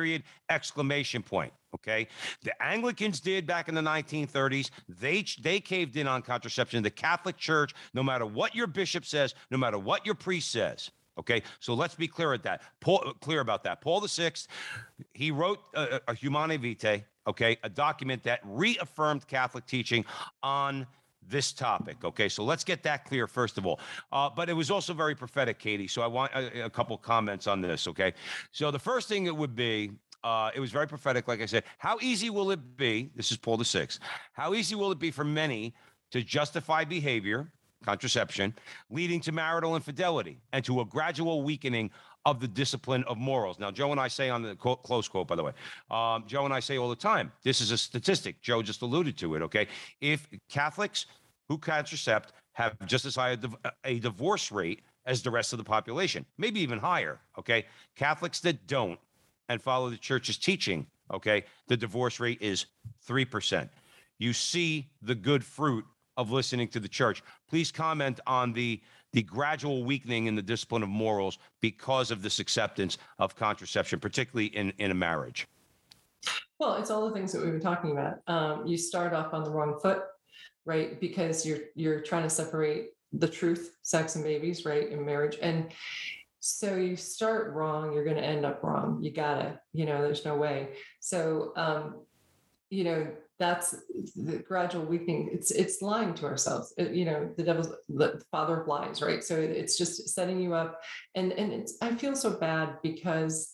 Okay. The Anglicans did back in the 1930s. They caved in on contraception. The Catholic Church, no matter what your bishop says, no matter what your priest says. Okay. So let's be clear about that. Paul VI, he wrote a Humanae Vitae, okay, a document that reaffirmed Catholic teaching on this topic. Okay, so let's get that clear first of all. But it was also very prophetic, Katie. So I want a couple comments on this. Okay, so the first thing it would be, it was very prophetic, like I said. How easy will it be? This is Paul VI. How easy will it be for many to justify behavior, contraception, leading to marital infidelity and to a gradual weakening of the discipline of morals? Now, Joe and I say on the close quote, by the way, Joe and I say all the time, this is a statistic. Joe just alluded to it, okay? If Catholics who contracept have just as high a divorce rate as the rest of the population, maybe even higher. Okay. Catholics that don't and follow the church's teaching, okay, the divorce rate is 3%. You see the good fruit of listening to the church. Please comment on the gradual weakening in the discipline of morals because of this acceptance of contraception, particularly in a marriage. Well, it's all the things that we were talking about. You start off on the wrong foot, right? Because you're trying to separate the truth, sex and babies, right, in marriage. And so you start wrong, you're going to end up wrong. You gotta, there's no way. So, that's the gradual weakening. It's lying to ourselves. The devil's the father of lies, right? So it's just setting you up. And I feel so bad because,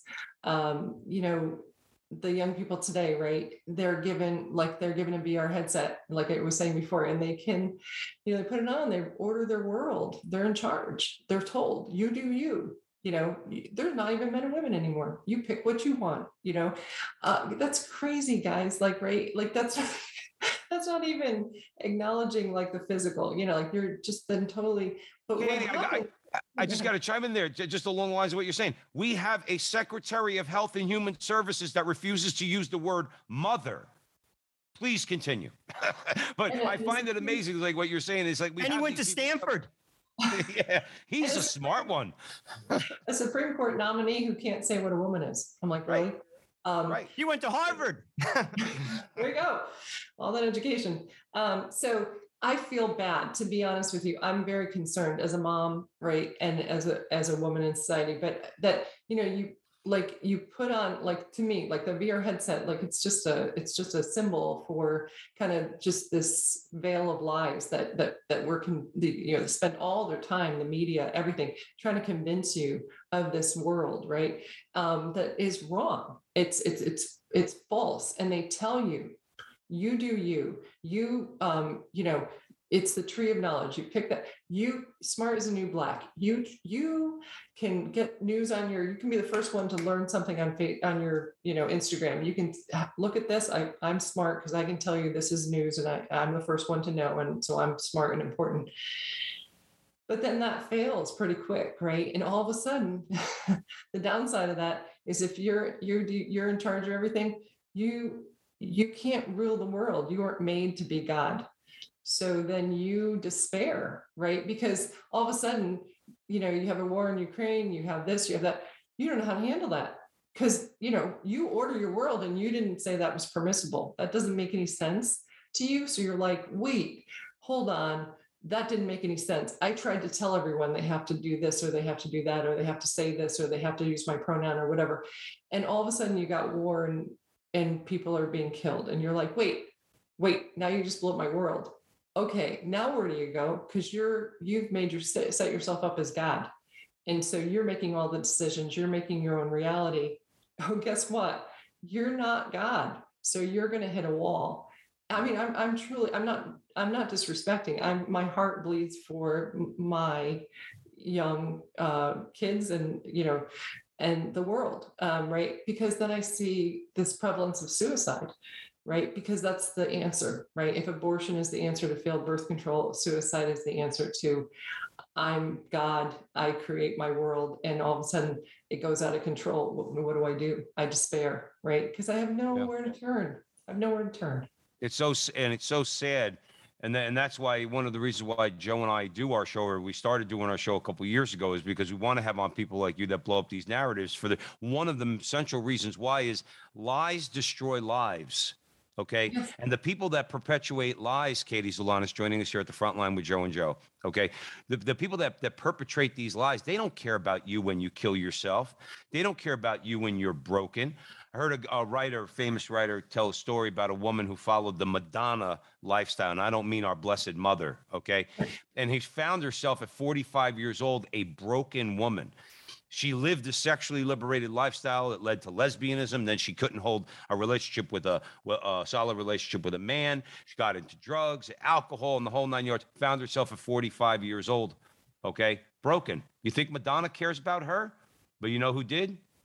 the young people today, right? They're given a VR headset, like I was saying before, and they can, they put it on, they order their world. They're in charge. They're told, you do you. They're not even men and women anymore. You pick what you want, that's crazy, guys. Like, right. Like that's not even acknowledging like the physical, like you're just then totally, but Katie, I just got to chime in there, just along the lines of what you're saying. We have a Secretary of Health and Human Services that refuses to use the word mother. Please continue. But I find it amazing, like what you're saying is like and he went to Stanford. Yeah, he's a smart one. A Supreme Court nominee who can't say what a woman is. I'm like, really? Right. You went to Harvard. There you go. All that education. So I feel bad, to be honest with you. I'm very concerned as a mom, right, and as a woman in society. But that you put on, like, to me, like the VR headset, like it's just a symbol for kind of just this veil of lies that spend all their time, the media, everything, trying to convince you of this world, right? That is wrong. It's false, and they tell you. You do you, it's the tree of knowledge. You pick that. You smart as a new black. You can get news you can be the first one to learn something on your, Instagram. You can look at this. I'm smart because I can tell you this is news, and I'm the first one to know. And so I'm smart and important. But then that fails pretty quick, right? And all of a sudden, the downside of that is if you're in charge of everything, you can't rule the world. You weren't made to be God. So then you despair, right? Because all of a sudden, you have a war in Ukraine, you have this, you have that. You don't know how to handle that because, you order your world and you didn't say that was permissible. That doesn't make any sense to you. So you're like, wait, hold on. That didn't make any sense. I tried to tell everyone they have to do this or they have to do that, or they have to say this, or they have to use my pronoun or whatever. And all of a sudden you got war and people are being killed. And you're like, wait, now you just blew up my world. Okay, now where do you go? Because you've set yourself up as God. And so you're making all the decisions, you're making your own reality. Oh, guess what? You're not God. So you're going to hit a wall. I mean, I'm not disrespecting. My heart bleeds for my young kids and, and the world, right? Because then I see this prevalence of suicide, right? Because that's the answer, right? If abortion is the answer to failed birth control, suicide is the answer to I'm God, I create my world, and all of a sudden it goes out of control. What do? I despair, right? Because I have nowhere to turn. I have nowhere to turn. It's so sad. And that's why one of the reasons why Joe and I do our show, or we started doing our show a couple of years ago, is because we want to have on people like you that blow up these narratives. One of the central reasons why is lies destroy lives. Okay. Yes. And the people that perpetuate lies, Katie Zolanis joining us here at the front line with Joe and Joe. Okay. The people that perpetrate these lies, they don't care about you when you kill yourself. They don't care about you when you're broken. I heard a famous writer, tell a story about a woman who followed the Madonna lifestyle. And I don't mean our Blessed Mother. Okay. And he found herself at 45 years old, a broken woman. She lived a sexually liberated lifestyle that led to lesbianism. Then she couldn't hold a relationship with a solid relationship with a man. She got into drugs, alcohol, and the whole 9 yards. Found herself at 45 years old. Okay, broken. You think Madonna cares about her? But you know who did?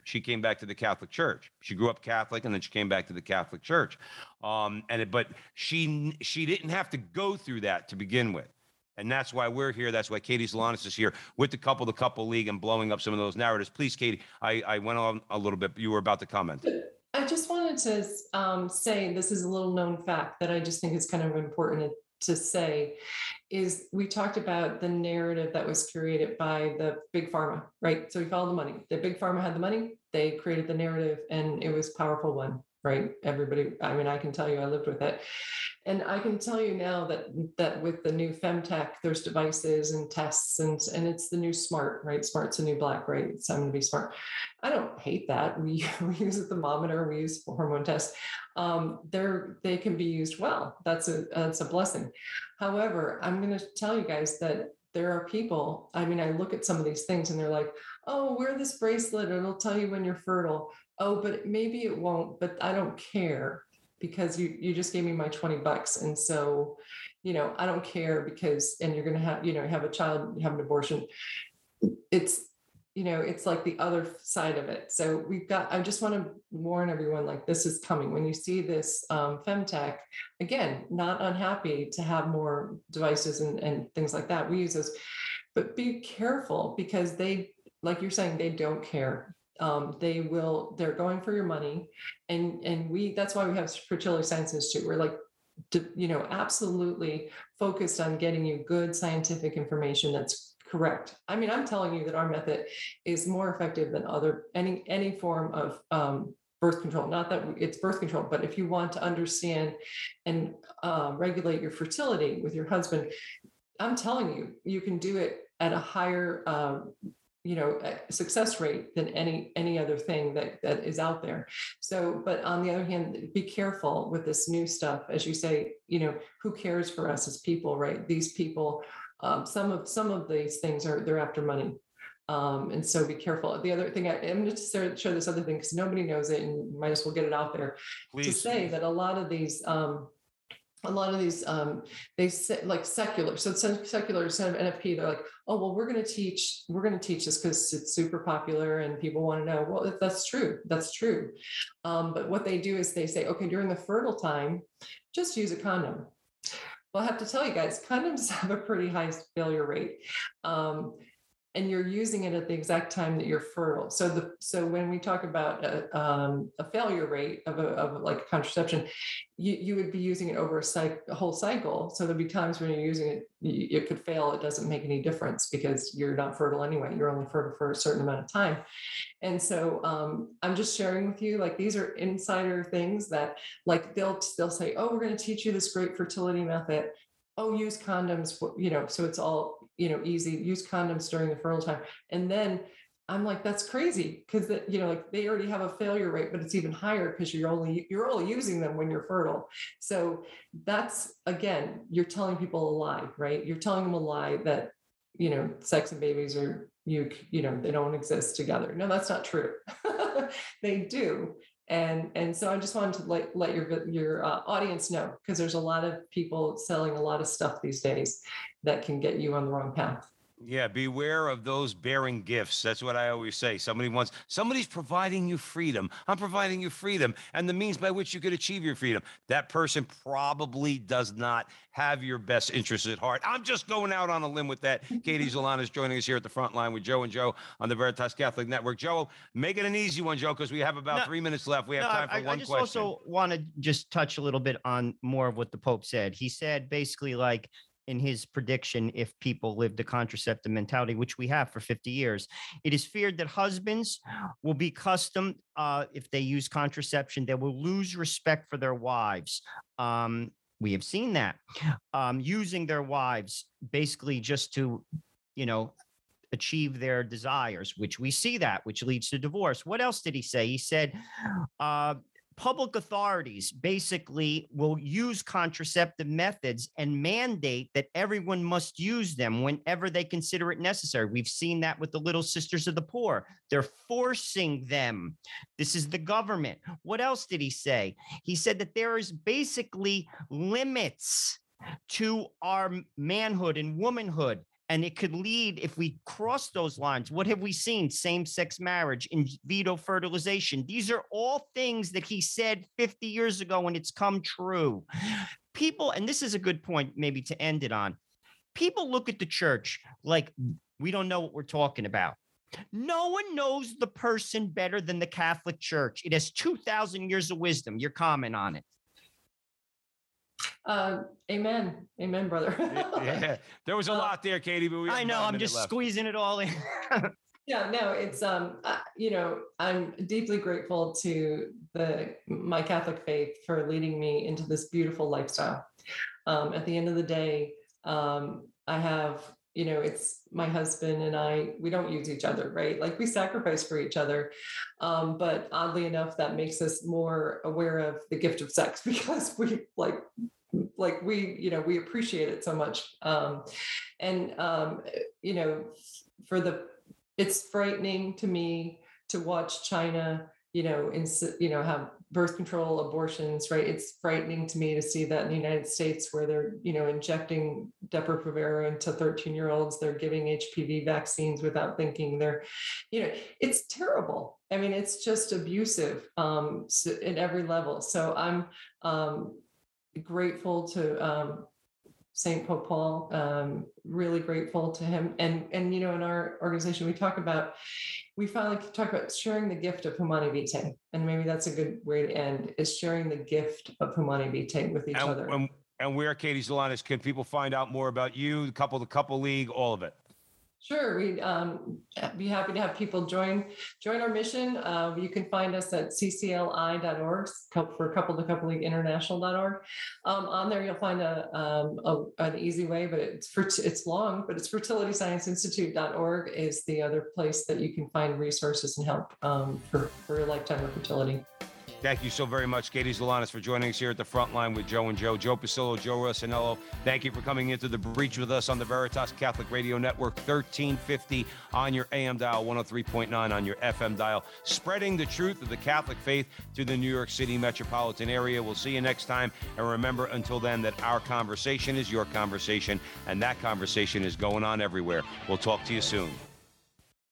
she came back to the Catholic Church. She grew up Catholic, and then she came back to the Catholic Church. But she didn't have to go through that to begin with. And that's why we're here. That's why Katie Solanas is here with the Couple League and blowing up some of those narratives. Please, Katie, I went on a little bit. You were about to comment. I just wanted to say this is a little known fact that I just think is kind of important to say, is we talked about the narrative that was created by the big pharma, right? So we followed the money. The big pharma had the money, they created the narrative, and it was a powerful one, right? Everybody, I mean, I can tell you I lived with it. And I can tell you now that with the new femtech, there's devices and tests, and it's the new smart, right? Smart's the new black, right? So I'm going to be smart. I don't hate that. We use a thermometer, we use hormone tests. They can be used well. That's a blessing. However, I'm going to tell you guys that there are people, I mean, I look at some of these things and they're like, oh, wear this bracelet, it'll tell you when you're fertile. Oh, but maybe it won't, but I don't care, because you just gave me my $20. And so, I don't care because, and you're going to have, have a child, have an abortion. It's like the other side of it. So I just want to warn everyone, like, this is coming. When you see this femtech, again, not unhappy to have more devices and things like that. We use those, but be careful, because they, like you're saying, they don't care. They're going for your money. And that's why we have Fertility Science Institute. We're like, absolutely focused on getting you good scientific information that's correct. I mean, I'm telling you that our method is more effective than any form of birth control. Not that it's birth control, but if you want to understand and regulate your fertility with your husband, I'm telling you, you can do it at a higher success rate than any other thing that is out there. So, but on the other hand, be careful with this new stuff. As you say, who cares for us as people, right? These people, some of these things they're after money. And so be careful. The other thing, I'm going to show this other thing because nobody knows it, and might as well get it out there. Please. To say that a lot of these, they say, like, secular. So secular instead of NFP, they're like, oh, well, we're going to teach this because it's super popular and people want to know. Well, that's true. But what they do is they say, okay, during the fertile time, just use a condom. Well, I have to tell you guys, condoms have a pretty high failure rate. And you're using it at the exact time that you're fertile. So when we talk about a failure rate of like contraception, you would be using it over a whole cycle. So there'll be times when you're using it, it could fail. It doesn't make any difference because you're not fertile anyway. You're only fertile for a certain amount of time. And so I'm just sharing with you, like, these are insider things that, like, they'll say, oh, we're going to teach you this great fertility method. Oh, use condoms, so it's all, easy. Use condoms during the fertile time. And then I'm like, that's crazy, because like, they already have a failure rate, but it's even higher because you're only using them when you're fertile. So that's, again, you're telling people a lie, right? You're telling them a lie that, sex and babies are, they don't exist together. No, that's not true. They do. And so I just wanted to let your audience know, because there's a lot of people selling a lot of stuff these days that can get you on the wrong path. Yeah, beware of those bearing gifts. That's what I always say. Somebody's providing you freedom. I'm providing you freedom and the means by which you could achieve your freedom. That person probably does not have your best interests at heart. I'm just going out on a limb with that. Katie Solanas is joining us here at the front line with Joe and Joe on the Veritas Catholic Network. Joe, make it an easy one, Joe, because we have about 3 minutes left. We have time for one question. I just also want to just touch a little bit on more of what the Pope said. He said basically, like, in his prediction, if people lived a contraceptive mentality, which we have for 50 years, it is feared that husbands will be accustomed, if they use contraception, they will lose respect for their wives. We have seen that, using their wives basically just to, achieve their desires, which we see that, which leads to divorce. What else did he say? He said, public authorities basically will use contraceptive methods and mandate that everyone must use them whenever they consider it necessary. We've seen that with the Little Sisters of the Poor. They're forcing them. This is the government. What else did he say? He said that there is basically limits to our manhood and womanhood And it could lead, if we cross those lines, what have we seen? Same-sex marriage, in vitro fertilization. These are all things that he said 50 years ago, and it's come true. People, and this is a good point maybe to end it on, people look at the church like we don't know what we're talking about. No one knows the person better than the Catholic Church. It has 2,000 years of wisdom. Your comment on it? Amen, brother. Yeah, there was a lot there, Katie, but I know, I'm just squeezing it all in. Yeah, no, it's I'm deeply grateful to my Catholic faith for leading me into this beautiful lifestyle. At the end of the day, I have, it's my husband and I, we don't use each other, right? Like we sacrifice for each other. But oddly enough, that makes us more aware of the gift of sex because we we appreciate it so much. It's frightening to me to watch China, have birth control, abortions, right? It's frightening to me to see that in the United States where they're, injecting Depo-Provera into 13-year-olds, they're giving HPV vaccines without thinking. It's terrible. I mean, it's just abusive at every level. So I'm grateful to St. Pope Paul, really grateful to him. And in our organization, we finally talk about sharing the gift of Humanae Vitae. And maybe that's a good way to end, is sharing the gift of Humanae Vitae with each other. And where, Katie Zalanis, can people find out more about you, the Couple League, all of it? Sure. We'd be happy to have people join our mission. You can find us at ccli.org for Couple to Couple League International.org. On there, you'll find an easy way, but it's long, but it's fertilityscienceinstitute.org is the other place that you can find resources and help for your lifetime of fertility. Thank you so very much, Katie Zalanis, for joining us here at the front line with Joe and Joe. Joe Pasillo, Joe Rossinello, thank you for coming into the breach with us on the Veritas Catholic Radio Network, 1350 on your AM dial, 103.9 on your FM dial, spreading the truth of the Catholic faith to the New York City metropolitan area. We'll see you next time. And remember, until then, that our conversation is your conversation, and that conversation is going on everywhere. We'll talk to you soon.